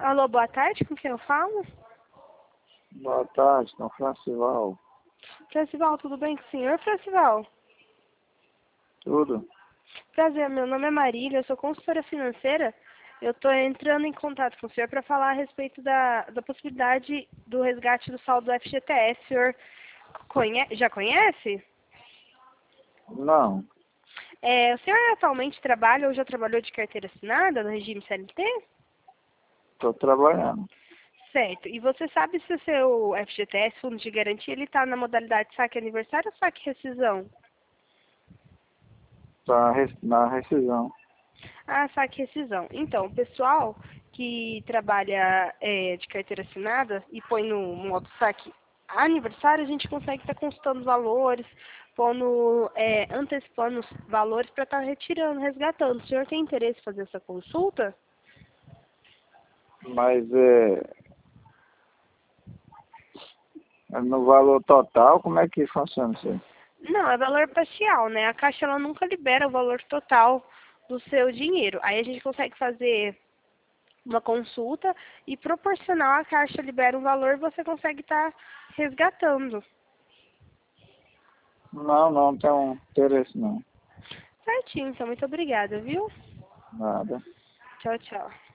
Alô, boa tarde, com quem eu falo? Boa tarde, com Francival. Francival, tudo bem com o senhor, Francival? Tudo? Prazer, meu nome é Marília, eu sou consultora financeira. Eu estou entrando em contato com o senhor para falar a respeito da possibilidade do resgate do saldo do FGTS. O senhor já conhece? Não, O senhor atualmente trabalha ou já trabalhou de carteira assinada no regime CLT? estou trabalhando. Certo. E você sabe se o seu FGTS, Fundo de Garantia, ele está na modalidade saque aniversário ou saque rescisão? Na rescisão. Ah, saque rescisão. Então, o pessoal que trabalha de carteira assinada e põe no modo saque aniversário, a gente consegue estar consultando os valores, antecipando os valores para estar retirando, resgatando. O senhor tem interesse em fazer essa consulta? Mas é no valor total, como é que funciona isso aí? Não, é valor parcial, né? A Caixa ela nunca libera o valor total do seu dinheiro. Aí a gente consegue fazer uma consulta e proporcional a Caixa libera um valor, você consegue estar resgatando. Não tenho interesse não. Certinho, então muito obrigada, viu? Nada. Tchau, tchau.